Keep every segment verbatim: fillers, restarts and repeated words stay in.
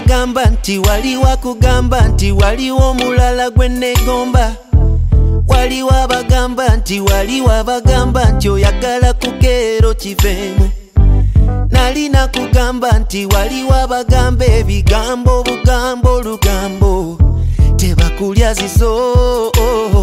abagamba nti waliwo akugamba nti waliwo omulala gwe negomba. Waliwo abagamba nti waliwo abagamba nti oyagala kukeero kiveemu. Nalina kugamba nti waliwo abagamba ebigambo obugambo olugambo tebakulya zizo.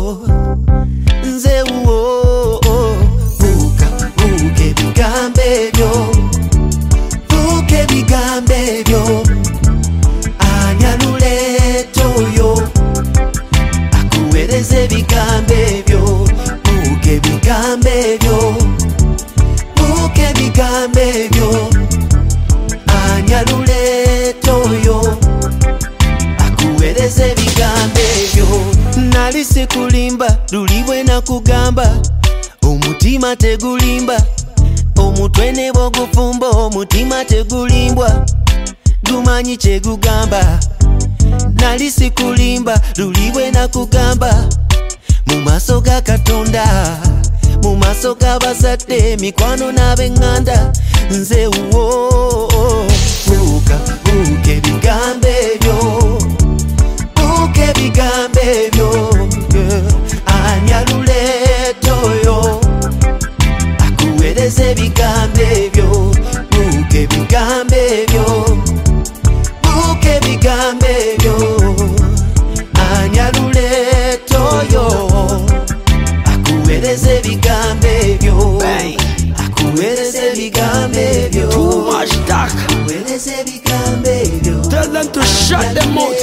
Nze wo buuka buuka ebigambo ebyo, buuka ebigambo ebyo. Ani aluleeta oyo akuweereza ebigambo ebyo? Buuka ebigambo ebyo, buuka ebigambo ebyo. Ani aluleeta oyo akuweereza ebigambo ebyo? Nali sikulimba luli bwe nakugamba, omutima tegulimba, omutwe ne bwogufumba omutima tegulimbwa, gumanyi kyegugamba. Nali sikulimba luli bwe nakugamba, mu maaso ga Katonda, mu maaso g'abazadde, mikwano n'ab'eŋŋanda, nze wo buuka buuka ebigambo ebyo, buuka ebigambo ebyo. Ani aluleeta oyo akuweereza ebigambo ebyo? Buuka ebigambo ebyo, buuka ebigambo ebyo. Ani aluleeta oyo akuweereza ebigambo ebyo? Akuweereza ebigambo ebyo. Too much talk. Akuweereza ebigambo ebyo. Tell them to shut them out.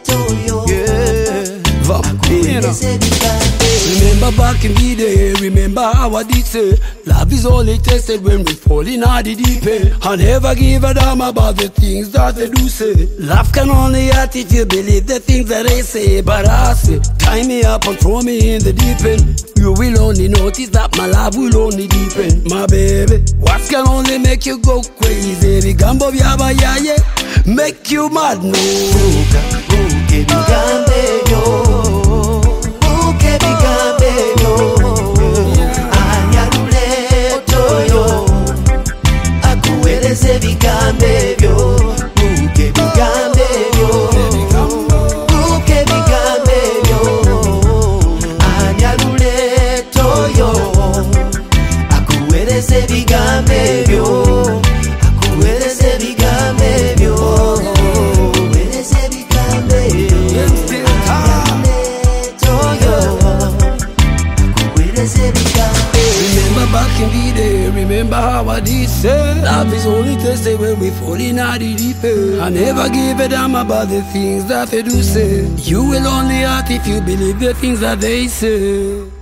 Vampiro. Remember back in the day, remember how I did say love is only tested when we fall in the deep end. I never give a damn about the things that they do say. Love can only hurt if you believe the things that they say. But I say, tie me up and throw me in the deep end. You will only notice that my love will only deepen. My baby, what can only make you go crazy? Bigambo byaba yaye, make you mad no. Buuka buuka ebigambo ebyo, buuka ebigambo ebyo. Ani aluleeta oyo akuweereza ebigambo ebyo? Buuka ebigambo ebyo, buuka ebigambo ebyo. Ani aluleeta oyo akuweereza ebigambo ebyo? Akuweereza ebigambo ebyo. Akuweereza ebigambo ebyo. Remember back in the day, remember how I did say love is only tested when we fall in the deep end. I never give a damn about the things that they do say. You will only hurt if you believe the things that they say.